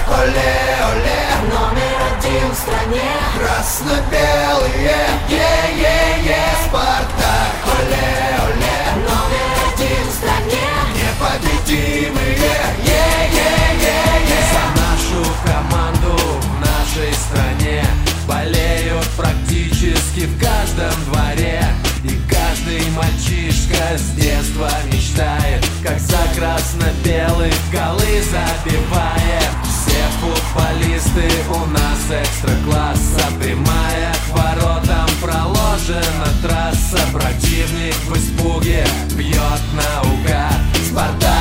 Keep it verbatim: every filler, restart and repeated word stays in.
Оле-оле, номер один в стране. красно-белые, е-е-е, Спартак. Оле-оле, Номер один в стране. непобедимые, е-е-е-е. За нашу команду в нашей стране болеют практически в каждом дворе. И каждый мальчишка с детства мечтает, как за красно-белых голы забивает. Все футболисты у нас экстра-класса, прямая к воротам проложена трасса. Противник в испуге бьет наугад. Спартак